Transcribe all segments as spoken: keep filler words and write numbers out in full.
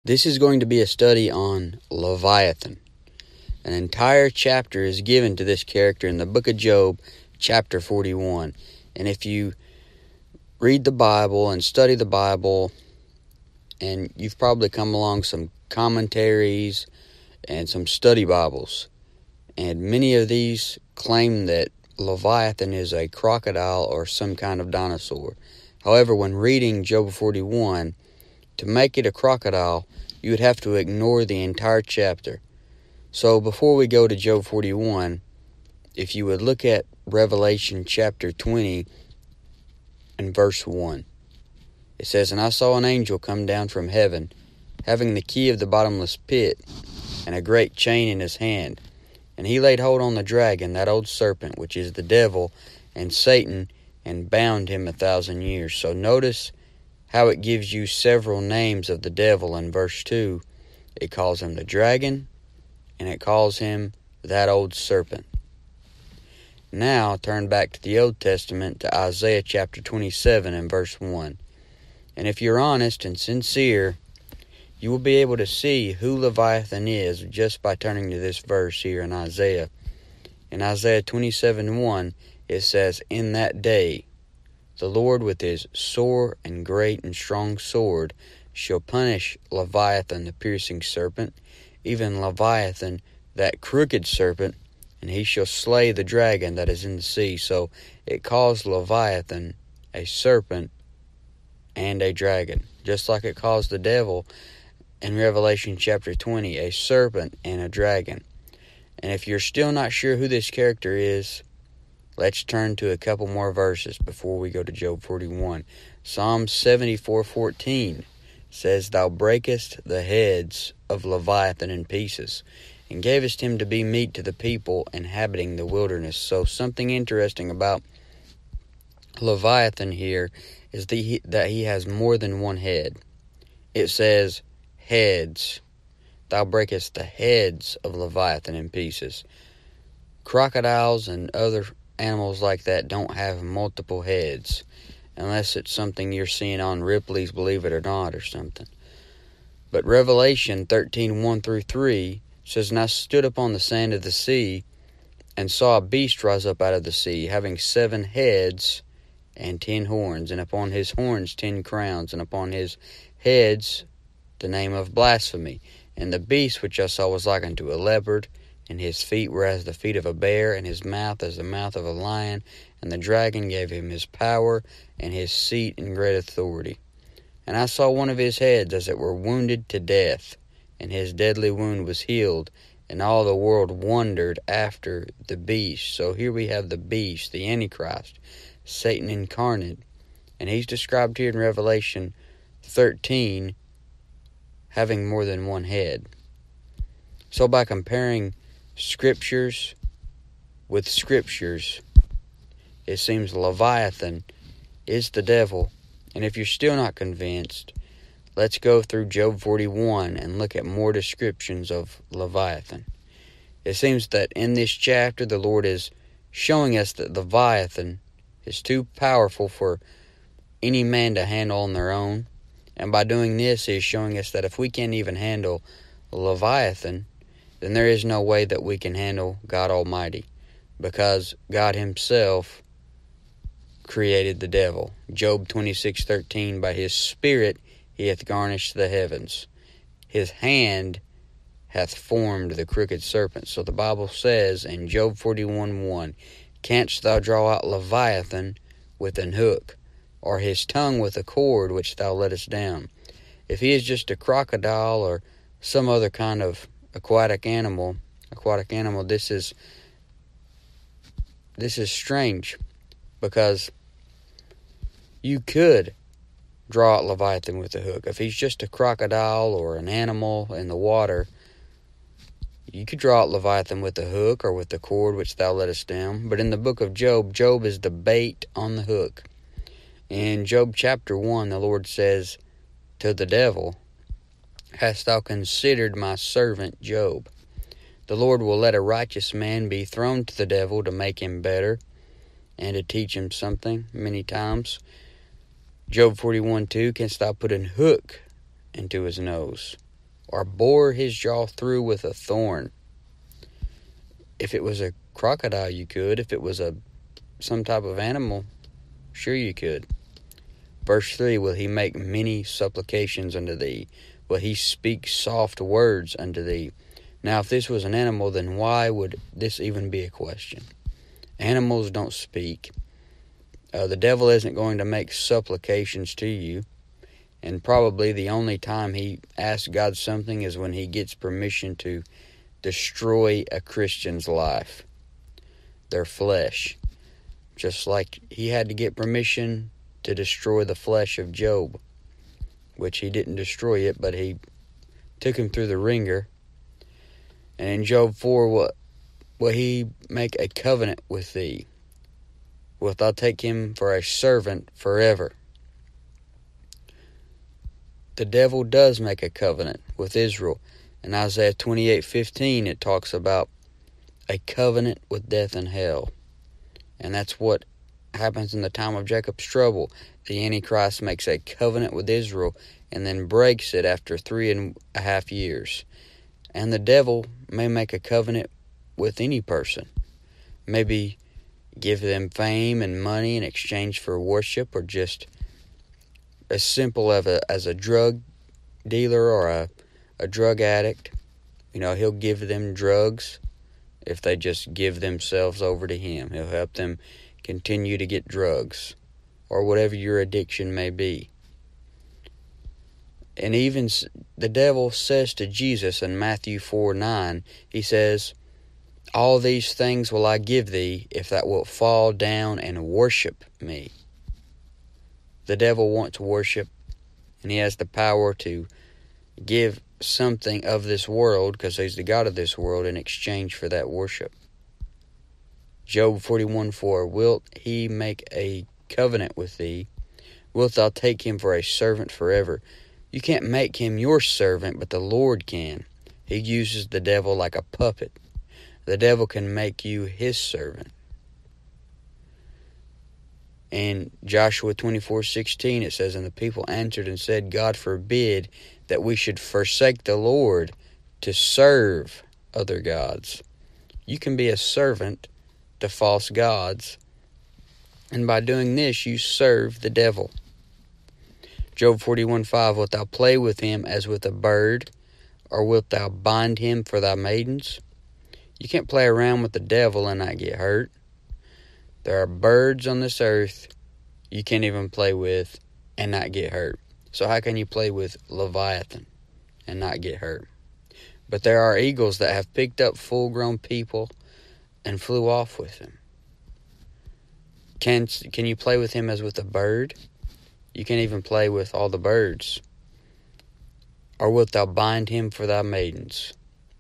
This is going to be a study on Leviathan. An entire chapter is given to this character in the book of Job, chapter forty-one. And if you read the Bible and study the Bible, and you've probably come along some commentaries and some study Bibles, and many of these claim that Leviathan is a crocodile or some kind of dinosaur. However, when reading Job forty-one, to make it a crocodile, you would have to ignore the entire chapter. So before we go to Job forty-one, if you would look at Revelation chapter twenty and verse one. It says, "And I saw an angel come down from heaven, having the key of the bottomless pit, and a great chain in his hand. And he laid hold on the dragon, that old serpent, which is the devil, and Satan, and bound him a thousand years." So notice how it gives you several names of the devil in verse two. It calls him the dragon, and it calls him that old serpent. Now turn back to the Old Testament to Isaiah chapter twenty-seven and verse one. And if you're honest and sincere, you will be able to see who Leviathan is just by turning to this verse here in Isaiah. In Isaiah twenty-seven one, it says, "In that day, the Lord with his sore and great and strong sword shall punish Leviathan the piercing serpent, even Leviathan that crooked serpent, and he shall slay the dragon that is in the sea." So it calls Leviathan a serpent and a dragon, just like it calls the devil in Revelation chapter twenty a serpent and a dragon. And if you're still not sure who this character is, let's turn to a couple more verses before we go to Job forty-one. Psalm seventy-four fourteen says, "Thou breakest the heads of Leviathan in pieces, and gavest him to be meat to the people inhabiting the wilderness." So something interesting about Leviathan here is that he, that he has more than one head. It says heads. Thou breakest the heads of Leviathan in pieces. Crocodiles and other animals like that don't have multiple heads, unless it's something you're seeing on Ripley's Believe It or Not or something. But Revelation thirteen one through three says, "And I stood upon the sand of the sea, and saw a beast rise up out of the sea, having seven heads and ten horns, and upon his horns ten crowns, and upon his heads the name of blasphemy. And the beast which I saw was like unto a leopard, and his feet were as the feet of a bear, and his mouth as the mouth of a lion. And the dragon gave him his power, and his seat and great authority. And I saw one of his heads as it were wounded to death, and his deadly wound was healed, and all the world wondered after the beast." So here we have the beast, the Antichrist, Satan incarnate. And he's described here in Revelation thirteen having more than one head. So by comparing scriptures with scriptures, it seems Leviathan is the devil. And if you're still not convinced, let's go through Job forty-one and look at more descriptions of Leviathan. It seems that in this chapter the Lord is showing us that Leviathan is too powerful for any man to handle on their own. And by doing this, he is showing us that if we can't even handle Leviathan, then there is no way that we can handle God Almighty, because God himself created the devil. Job twenty-six thirteen, "By his spirit he hath garnished the heavens. His hand hath formed the crooked serpent." So the Bible says in Job forty-one one, "Canst thou draw out Leviathan with an hook, or his tongue with a cord which thou lettest down?" If he is just a crocodile or some other kind of aquatic animal, aquatic animal, this is this is strange, because you could draw out Leviathan with a hook. If he's just a crocodile or an animal in the water, you could draw out Leviathan with a hook or with the cord which thou lettest down. But in the book of Job, Job is the bait on the hook. In Job chapter one, the Lord says to the devil, "Hast thou considered my servant Job? The Lord will let a righteous man be thrown to the devil to make him better and to teach him something many times." Job forty-one two, "Canst thou put an hook into his nose? or bore his jaw through with a thorn. If it was a crocodile, you could. If it was a some type of animal, sure you could. Verse three, will he make many supplications unto thee? Will he speak soft words unto thee? Now, if this was an animal, then why would this even be a question? Animals don't speak. Uh, the devil isn't going to make supplications to you. And probably the only time he asks God something is when he gets permission to destroy a Christian's life, their flesh. Just like he had to get permission to destroy the flesh of Job, which he didn't destroy it, but he took him through the ringer. And in Job four, will, will he make a covenant with thee? Wilt thou take him for a servant forever? The devil does make a covenant with Israel. In Isaiah twenty-eight fifteen, it talks about a covenant with death and hell. And that's what happens in the time of Jacob's trouble. The Antichrist makes a covenant with Israel and then breaks it after three and a half years. And the devil may make a covenant with any person. Maybe give them fame and money in exchange for worship, or just as simple as a, as a drug dealer or a, a drug addict. You know, he'll give them drugs if they just give themselves over to him. He'll help them continue to get drugs or whatever your addiction may be. And even the devil says to Jesus in Matthew four nine, he says, all these things will I give thee if thou wilt fall down and worship me. The devil wants worship, and he has the power to give something of this world, because he's the God of this world, in exchange for that worship. Job forty-one four, wilt he make a covenant with thee? Wilt thou take him for a servant forever? You can't make him your servant, but the Lord can. He uses the devil like a puppet. The devil can make you his servant. In Joshua twenty-four sixteen, it says, and the people answered and said, God forbid that we should forsake the Lord to serve other gods. You can be a servant to false gods, and by doing this, you serve the devil. Job forty-one five, wilt thou play with him as with a bird, or wilt thou bind him for thy maidens? You can't play around with the devil and not get hurt. There are birds on this earth you can't even play with and not get hurt. So how can you play with Leviathan and not get hurt? But there are eagles that have picked up full-grown people and flew off with them. Can, can you play with him as with a bird? You can't even play with all the birds. Or wilt thou bind him for thy maidens?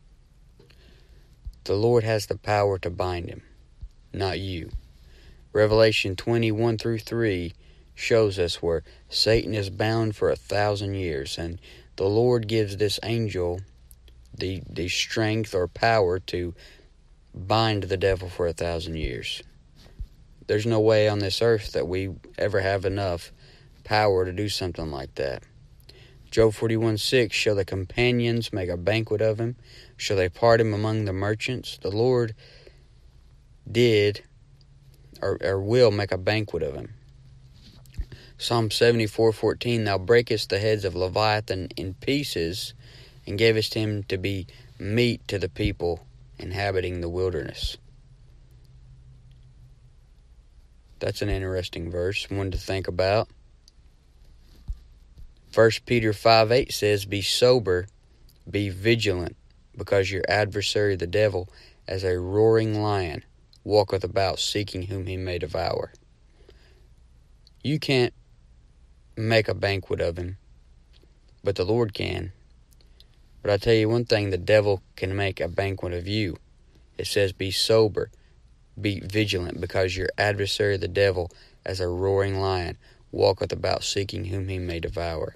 The Lord has the power to bind him, not you. Revelation twenty-one through three shows us where Satan is bound for a thousand years, and the Lord gives this angel the, the strength or power to bind the devil for a thousand years. There's no way on this earth that we ever have enough power to do something like that. Job forty-one six, shall the companions make a banquet of him? Shall they part him among the merchants? The Lord did or, or will make a banquet of him. Psalm seventy-four fourteen, thou breakest the heads of Leviathan in pieces, and gavest him to be meat to the people inhabiting the wilderness. That's an interesting verse, one to think about. First Peter five eight says, be sober, be vigilant, because your adversary the devil, as a roaring lion, walketh about seeking whom he may devour. You can't make a banquet of him, but the Lord can. But I tell you one thing, the devil can make a banquet of you. It says, be sober, be vigilant, because your adversary the devil, as a roaring lion, walketh about seeking whom he may devour.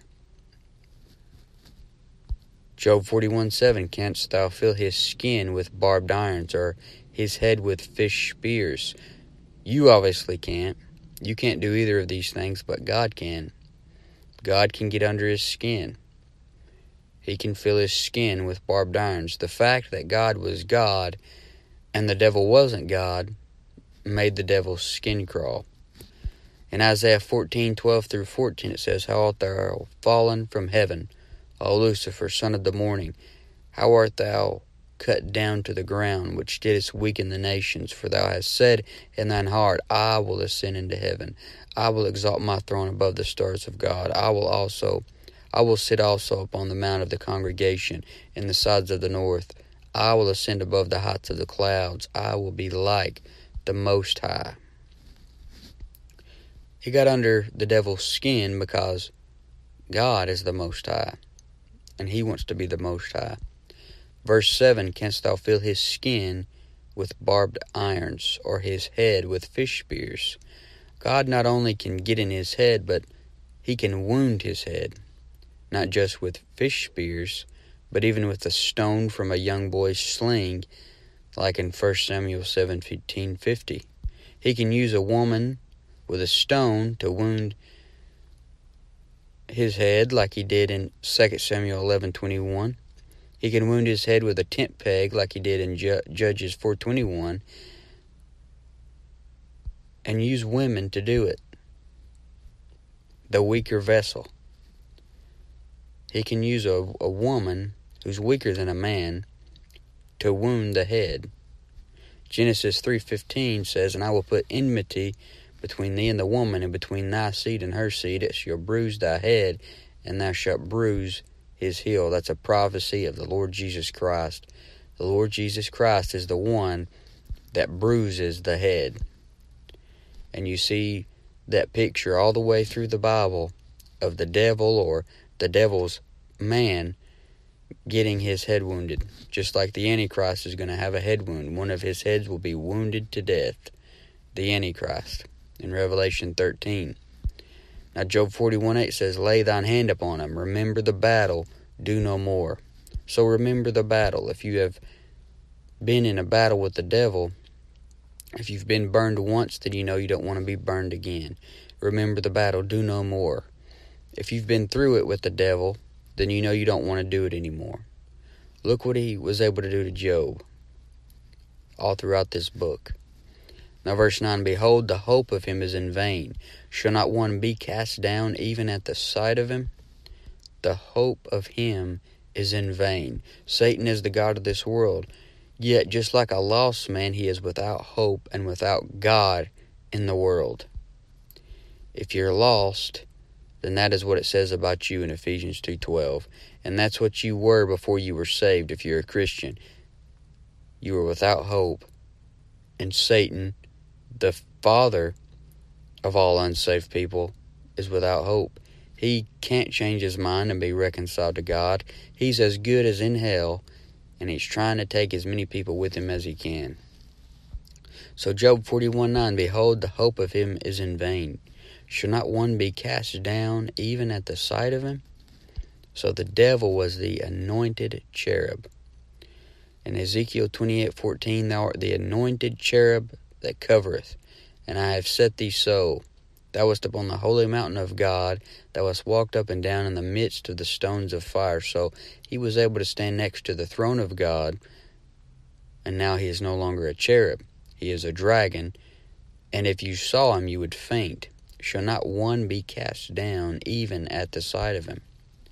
Job forty-one seven, canst thou fill his skin with barbed irons, or his head with fish spears? You obviously can't. You can't do either of these things, but God can. God can get under his skin. He can fill his skin with barbed irons. The fact that God was God and the devil wasn't God made the devil's skin crawl. In Isaiah fourteen, twelve through fourteen, it says, How art thou fallen from heaven, O Lucifer, son of the morning? How art thou cut down to the ground, which didst weaken the nations? For thou hast said in thine heart, I will ascend into heaven. I will exalt my throne above the stars of God. I will also, I will sit also upon the mount of the congregation in the sides of the north. I will ascend above the heights of the clouds. I will be like the Most High. He got under the devil's skin because God is the Most High, and he wants to be the Most High. Verse seven, Canst thou fill his skin with barbed irons, or his head with fish spears? God not only can get in his head, but he can wound his head, not just with fish spears, but even with a stone from a young boy's sling, like in First Samuel seventeen fifty. He can use a woman with a stone to wound his head, like he did in Second Samuel eleven twenty-one. He can wound his head with a tent peg, like he did in Ju- Judges four twenty-one, and use women to do it, the weaker vessel. He can use a, a woman who's weaker than a man to wound the head. Genesis three fifteen says, And I will put enmity between thee and the woman, and between thy seed and her seed. It shall bruise thy head, and thou shalt bruise his heel. That's a prophecy of the Lord Jesus Christ. The Lord Jesus Christ is the one that bruises the head. And you see that picture all the way through the Bible of the devil, or the devil's man, getting his head wounded. Just like the Antichrist is going to have a head wound. One of his heads will be wounded to death. The Antichrist. In Revelation thirteen. Now Job forty-one eight says, Lay thine hand upon him. Remember the battle. Do no more. So remember the battle. If you have been in a battle with the devil, if you've been burned once, then you know you don't want to be burned again. Remember the battle. Do no more. If you've been through it with the devil, then you know you don't want to do it anymore. Look what he was able to do to Job all throughout this book. Now verse nine, Behold, the hope of him is in vain. Shall not one be cast down even at the sight of him? The hope of him is in vain. Satan is the god of this world. Yet just like a lost man, he is without hope and without God in the world. If you're lost, then that is what it says about you in Ephesians two twelve. And that's what you were before you were saved if you're a Christian. You were without hope. And Satan, the father of all unsaved people, is without hope. He can't change his mind and be reconciled to God. He's as good as in hell, and he's trying to take as many people with him as he can. So Job forty-one nine, Behold, the hope of him is in vain. Shall not one be cast down even at the sight of him? So the devil was the anointed cherub. In Ezekiel twenty-eight fourteen, Thou art the anointed cherub that covereth, and I have set thee so. Thou wast upon the holy mountain of God. Thou wast walked up and down in the midst of the stones of fire. So he was able to stand next to the throne of God, and now he is no longer a cherub. He is a dragon, and if you saw him, you would faint. Shall not one be cast down even at the sight of him?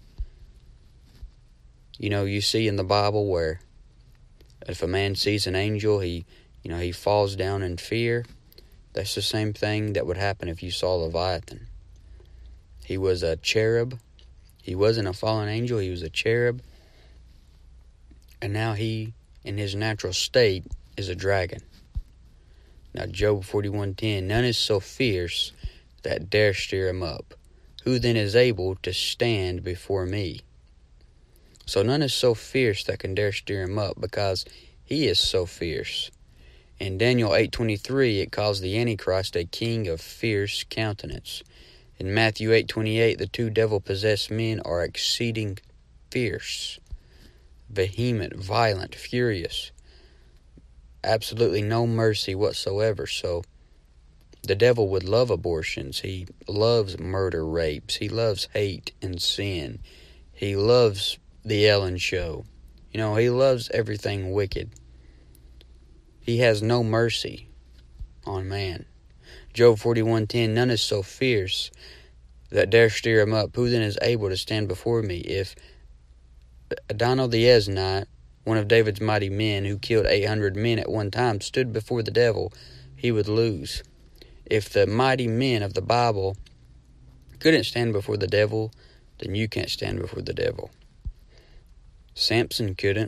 You know, you see in the Bible where if a man sees an angel, he, you know, he falls down in fear. That's the same thing that would happen if you saw Leviathan. He was a cherub. He wasn't a fallen angel. He was a cherub. And now he, in his natural state, is a dragon. Now Job forty-one ten, None is so fierce that dare stir him up. Who then is able to stand before me? So none is so fierce that can dare stir him up, because he is so fierce. In Daniel eight twenty-three, it calls the Antichrist a king of fierce countenance. In Matthew eight twenty-eight, the two devil-possessed men are exceeding fierce, vehement, violent, furious. Absolutely no mercy whatsoever. So the devil would love abortions. He loves murder, rapes. He loves hate and sin. He loves The Ellen Show. You know, he loves everything wicked. He has no mercy on man. Job forty-one ten, none is so fierce that dare stir him up. Who then is able to stand before me? If Adonai the Eznite, one of David's mighty men, who killed eight hundred men at one time, stood before the devil, he would lose. If the mighty men of the Bible couldn't stand before the devil, then you can't stand before the devil. Samson couldn't.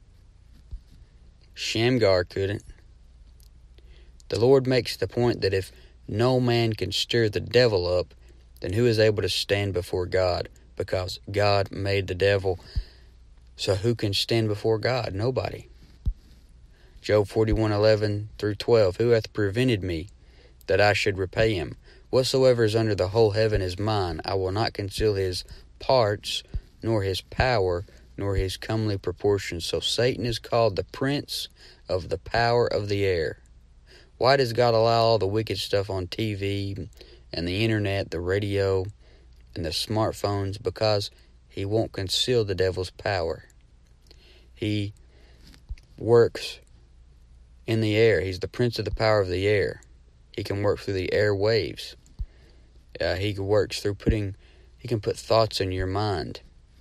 Shamgar couldn't. The Lord makes the point that if no man can stir the devil up, then who is able to stand before God? Because God made the devil. So who can stand before God? Nobody. Job forty-one eleven through twelve. Who hath prevented me that I should repay him? Whatsoever is under the whole heaven is mine. I will not conceal his parts, nor his power, nor his comely proportions. So Satan is called the prince of the power of the air. Why does God allow all the wicked stuff on T V and the internet, the radio, and the smartphones? Because he won't conceal the devil's power. He works in the air. He's the prince of the power of the air. He can work through the air waves. Uh, he works through putting, he can put thoughts in your mind.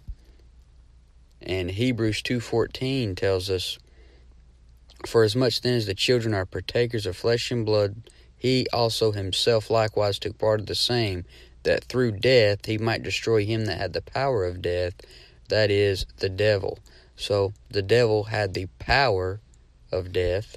And Hebrews two fourteen tells us, for as much then as the children are partakers of flesh and blood, he also himself likewise took part of the same, that through death he might destroy him that had the power of death, that is, the devil. So the devil had the power of death,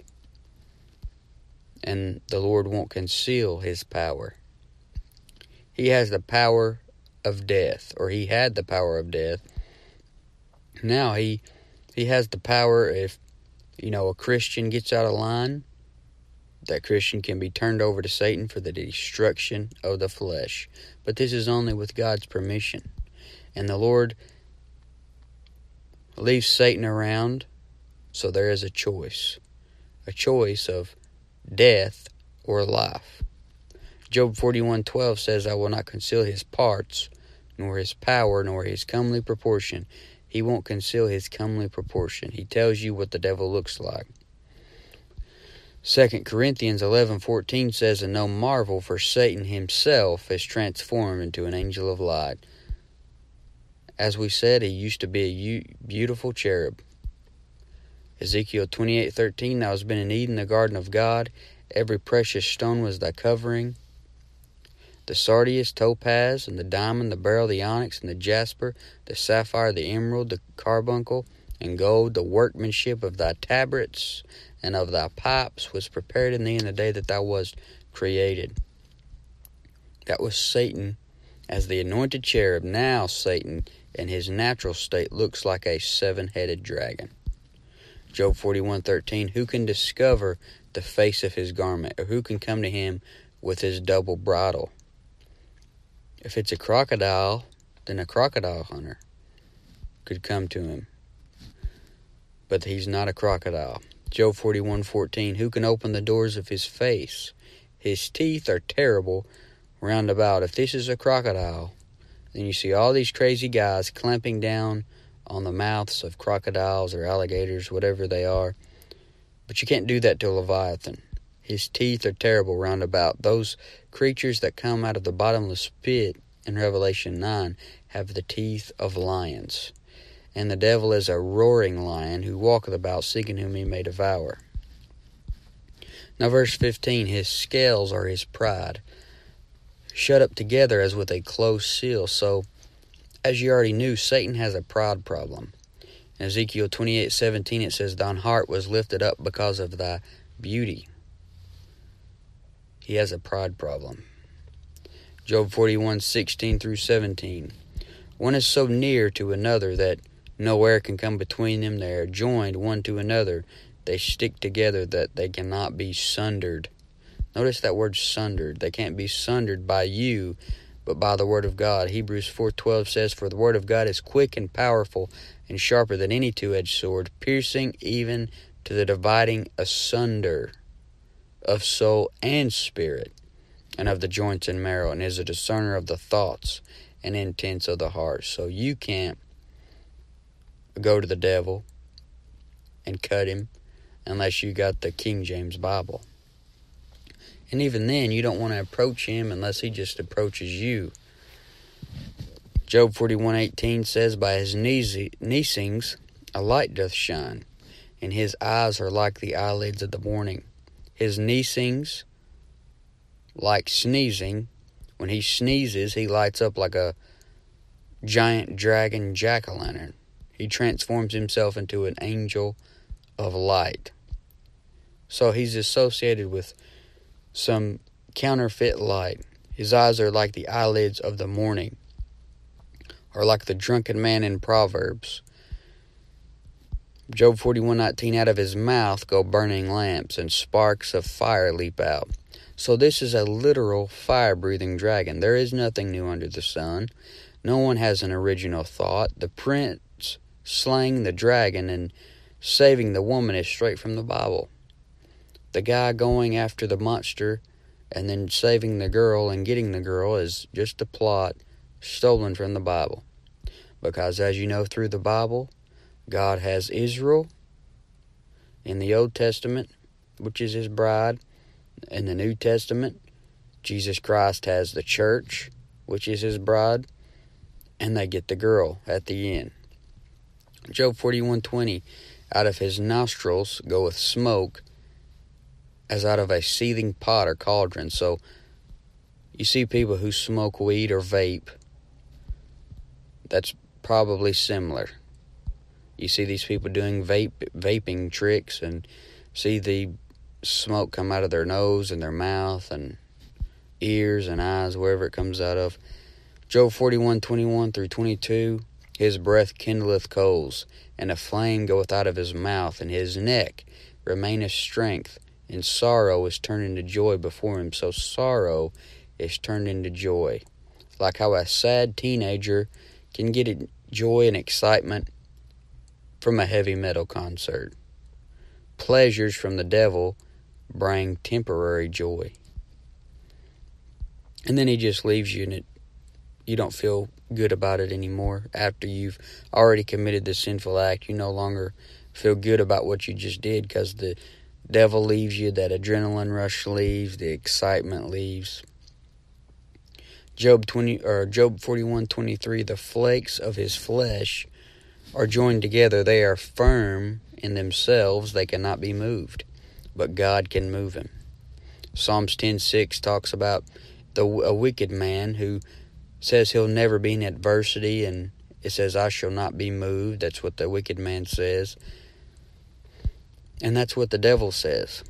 and the Lord won't conceal his power. He has the power of death, or he had the power of death. Now he he has the power, if you know a Christian gets out of line, that Christian can be turned over to Satan for the destruction of the flesh. But this is only with God's permission. And the Lord leaves Satan around, so there is a choice. A choice of death or life. Job forty-one twelve says, I will not conceal his parts, nor his power, nor his comely proportion. He won't conceal his comely proportion. He tells you what the devil looks like. Second Corinthians eleven fourteen says, and no marvel, for Satan himself is transformed into an angel of light. As we said, he used to be a beautiful cherub. Ezekiel twenty-eight thirteen, thou hast been in Eden, the garden of God. Every precious stone was thy covering. The sardius, topaz, and the diamond, the beryl, the onyx, and the jasper, the sapphire, the emerald, the carbuncle, and gold, the workmanship of thy tabrets and of thy pipes was prepared in thee in the day that thou wast created. That was Satan as the anointed cherub. Now Satan in his natural state looks like a seven-headed dragon. Job forty-one thirteen, who can discover the face of his garment, or who can come to him with his double bridle? If it's a crocodile, then a crocodile hunter could come to him. But he's not a crocodile. Job forty-one fourteen, who can open the doors of his face? His teeth are terrible round about. If this is a crocodile, then you see all these crazy guys clamping down on the mouths of crocodiles or alligators, whatever they are. But you can't do that to a Leviathan. His teeth are terrible round about. Those creatures that come out of the bottomless pit in Revelation nine have the teeth of lions. And the devil is a roaring lion who walketh about seeking whom he may devour. Now verse fifteen, his scales are his pride, shut up together as with a close seal. So, as you already knew, Satan has a pride problem. In Ezekiel twenty-eight seventeen it says, thine heart was lifted up because of thy beauty. He has a pride problem. Job forty-one sixteen through seventeen. One is so near to another that no air can come between them. They are joined one to another. They stick together that they cannot be sundered. Notice that word sundered. They can't be sundered by you, but by the word of God. Hebrews four twelve says, for the word of God is quick and powerful and sharper than any two-edged sword, piercing even to the dividing asunder of soul and spirit, and of the joints and marrow, and is a discerner of the thoughts and intents of the heart. So you can't go to the devil and cut him unless you got the King James Bible. And even then, you don't want to approach him unless he just approaches you. Job forty-one eighteen says, By his neesings a light doth shine, and his eyes are like the eyelids of the morning. His neesings, like sneezing, when he sneezes, he lights up like a giant dragon jack-o'-lantern. He transforms himself into an angel of light. So he's associated with some counterfeit light. His eyes are like the eyelids of the morning, or like the drunken man in Proverbs. Job forty-one nineteen, Out of his mouth go burning lamps, and sparks of fire leap out. So this is a literal fire-breathing dragon. There is nothing new under the sun. No one has an original thought. The prince slaying the dragon and saving the woman is straight from the Bible. The guy going after the monster and then saving the girl and getting the girl is just a plot stolen from the Bible. Because as you know through the Bible, God has Israel in the Old Testament, which is his bride. In the New Testament, Jesus Christ has the church, which is his bride, and they get the girl at the end. Job forty-one twenty, Out of his nostrils goeth smoke, as out of a seething pot or cauldron. So, you see people who smoke weed or vape. That's probably similar. You see these people doing vape vaping tricks and see the smoke come out of their nose and their mouth and ears and eyes, wherever it comes out of. Job forty-one twenty-one through twenty-two, His breath kindleth coals, and a flame goeth out of his mouth, and his neck remaineth strength, and sorrow is turned into joy before him. So sorrow is turned into joy. Like how a sad teenager can get joy and excitement from a heavy metal concert. Pleasures from the devil bring temporary joy. And then he just leaves you, and it, you don't feel good about it anymore. After you've already committed the sinful act, you no longer feel good about what you just did because the devil leaves you, that adrenaline rush leaves, the excitement leaves. Job twenty or Job forty-one twenty-three, the flakes of his flesh are joined together. They are firm in themselves, they cannot be moved, but God can move him. Psalms ten six talks about the a wicked man who says he'll never be in adversity, and it says, I shall not be moved. That's what the wicked man says. And that's what the devil says.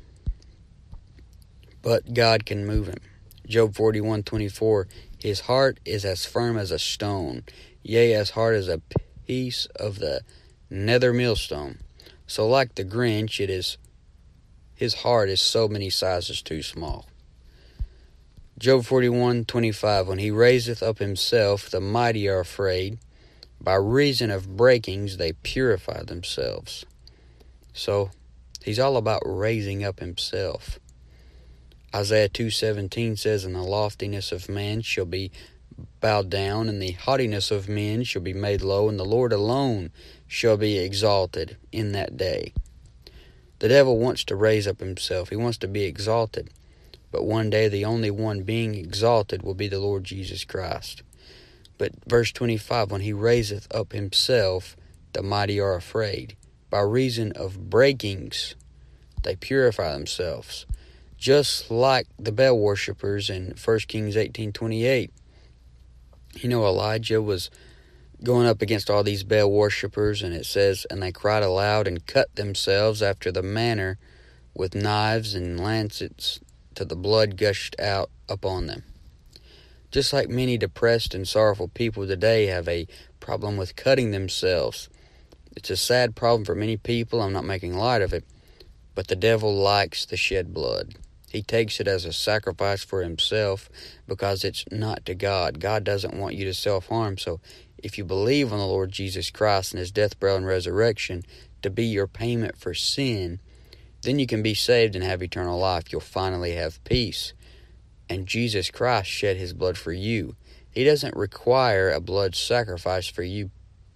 But God can move him. Job forty-one twenty-four, his heart is as firm as a stone, yea, as hard as a piece of the nether millstone. So like the Grinch, it is his heart is so many sizes too small. Job forty-one twenty-five, when he raiseth up himself, the mighty are afraid. By reason of breakings, they purify themselves. So, he's all about raising up himself. Isaiah two seventeen says, And the loftiness of man shall be bowed down, and the haughtiness of men shall be made low, and the Lord alone shall be exalted in that day. The devil wants to raise up himself. He wants to be exalted. But one day the only one being exalted will be the Lord Jesus Christ. But verse twenty-five, when he raiseth up himself, the mighty are afraid. By reason of breakings, they purify themselves. Just like the Baal worshippers in First Kings eighteen twenty-eight. You know, Elijah was going up against all these Baal worshippers, and it says, And they cried aloud and cut themselves after the manner with knives and lancets, till the blood gushed out upon them. Just like many depressed and sorrowful people today have a problem with cutting themselves. It's a sad problem for many people. I'm not making light of it. But the devil likes to shed blood. He takes it as a sacrifice for himself because it's not to God. God doesn't want you to self-harm. So if you believe on the Lord Jesus Christ and his death, burial, and resurrection to be your payment for sin, then you can be saved and have eternal life. You'll finally have peace. And Jesus Christ shed his blood for you. He doesn't require a blood sacrifice for you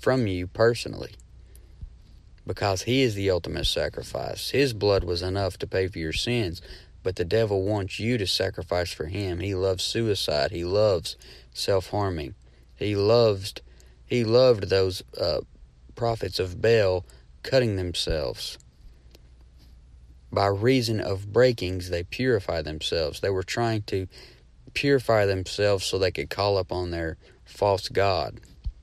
from you personally, because he is the ultimate sacrifice. His blood was enough to pay for your sins, but the devil wants you to sacrifice for him. He loves suicide. He loves self-harming. He loved, he loved those uh, prophets of Baal cutting themselves. By reason of breakings, they purify themselves. They were trying to purify themselves so they could call upon their false god.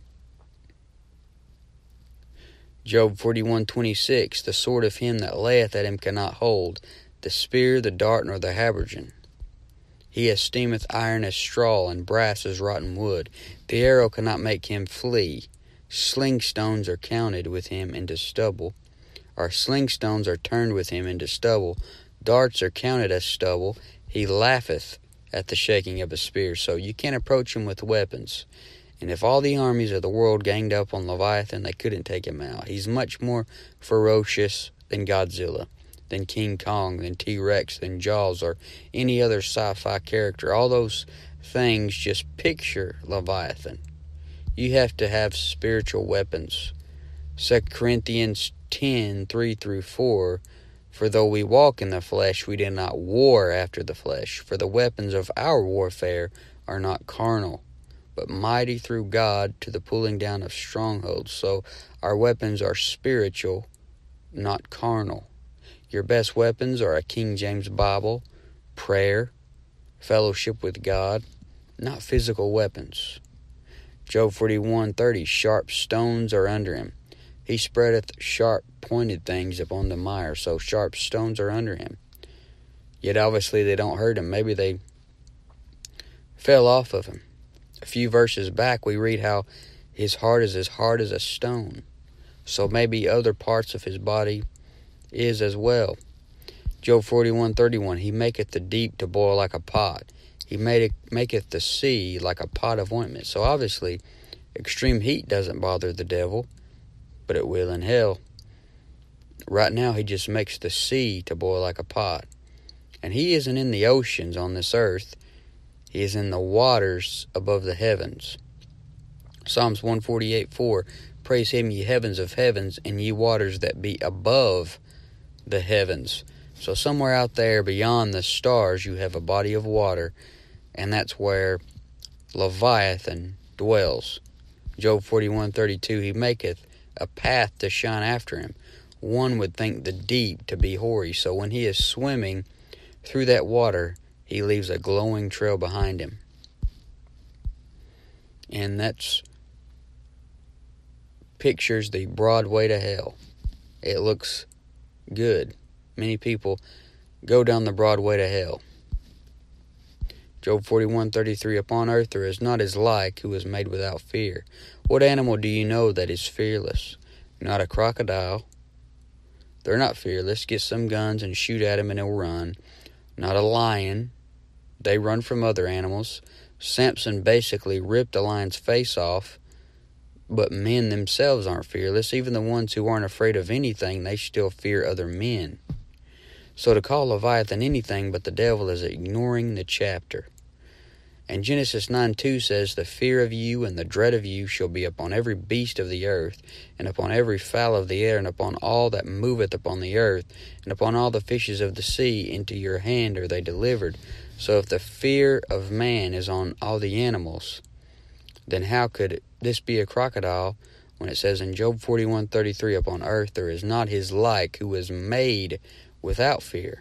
Job forty-one twenty-six, the sword of him that layeth at him cannot hold, the spear, the dart, nor the habergeon. He esteemeth iron as straw, and brass as rotten wood. The arrow cannot make him flee. Sling stones are counted with him into stubble. Our sling stones are turned with him into stubble. Darts are counted as stubble. He laugheth at the shaking of a spear. So you can't approach him with weapons. And if all the armies of the world ganged up on Leviathan, they couldn't take him out. He's much more ferocious than Godzilla, than King Kong, than T-Rex, than Jaws, or any other sci-fi character. All those things just picture Leviathan. You have to have spiritual weapons. Second Corinthians ten, three through four, for though we walk in the flesh, we do not war after the flesh. For the weapons of our warfare are not carnal, but mighty through God to the pulling down of strongholds. So our weapons are spiritual, not carnal. Your best weapons are a King James Bible, prayer, fellowship with God, not physical weapons. Job forty-one thirty, sharp stones are under him. He spreadeth sharp pointed things upon the mire, so sharp stones are under him. Yet obviously they don't hurt him. Maybe they fell off of him. A few verses back we read how his heart is as hard as a stone. So maybe other parts of his body is as well. Job forty-one thirty-one, he maketh the deep to boil like a pot. He made it, maketh the sea like a pot of ointment. So obviously extreme heat doesn't bother the devil, but it will in hell. Right now he just makes the sea to boil like a pot. And he isn't in the oceans on this earth. He is in the waters above the heavens. Psalms one forty-eight four, praise him, ye heavens of heavens, and ye waters that be above the heavens. So somewhere out there beyond the stars you have a body of water, and that's where Leviathan dwells. Job forty-one thirty-two, he maketh a path to shine after him. One would think the deep to be hoary, so when he is swimming through that water, he leaves a glowing trail behind him. And that's pictures the broad way to hell. It looks good. Many people go down the broad way to hell. Job forty-one thirty-three, upon earth there is not his like who is made without fear. What animal do you know that is fearless? Not a crocodile. They're not fearless. Get some guns and shoot at him and he'll run. Not a lion. They run from other animals. Samson basically ripped a lion's face off, but men themselves aren't fearless. Even the ones who aren't afraid of anything, they still fear other men. So to call Leviathan anything but the devil is ignoring the chapter. And Genesis nine two says, the fear of you and the dread of you shall be upon every beast of the earth, and upon every fowl of the air, and upon all that moveth upon the earth, and upon all the fishes of the sea. Into your hand are they delivered. So if the fear of man is on all the animals, then how could this be a crocodile when it says in Job forty-one thirty-three, upon earth there is not his like who is made without fear?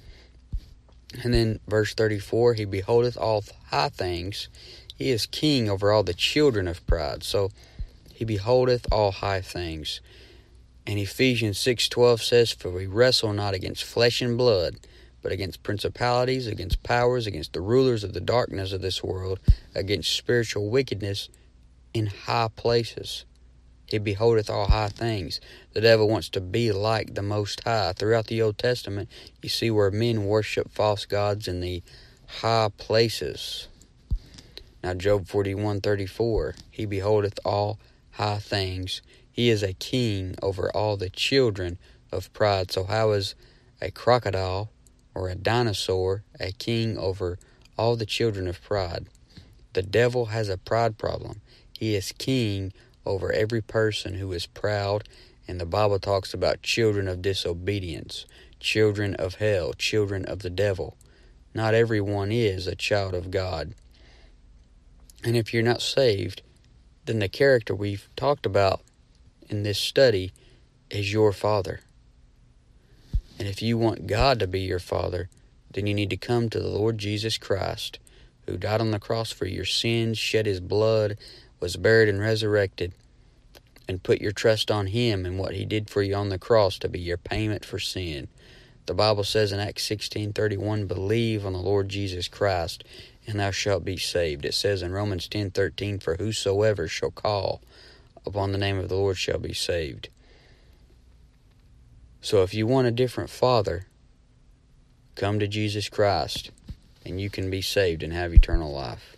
And then verse thirty-four, he beholdeth all high things. He is king over all the children of pride. So he beholdeth all high things. And Ephesians six twelve says, for we wrestle not against flesh and blood, but against principalities, against powers, against the rulers of the darkness of this world, against spiritual wickedness in high places. He beholdeth all high things. The devil wants to be like the Most High. Throughout the Old Testament, you see where men worship false gods in the high places. Now Job forty-one thirty-four, he beholdeth all high things. He is a king over all the children of pride. So how is a crocodile or a dinosaur a king over all the children of pride? The devil has a pride problem. He is king over every person who is proud, and the Bible talks about children of disobedience, children of hell, children of the devil. Not everyone is a child of God. And if you're not saved, then the character we've talked about in this study is your father. And if you want God to be your father, then you need to come to the Lord Jesus Christ, who died on the cross for your sins, shed his blood, was buried and resurrected, and put your trust on him and what he did for you on the cross to be your payment for sin. The Bible says in Acts sixteen thirty-one, believe on the Lord Jesus Christ, and thou shalt be saved. It says in Romans ten thirteen, for whosoever shall call upon the name of the Lord shall be saved. So if you want a different father, come to Jesus Christ, and you can be saved and have eternal life.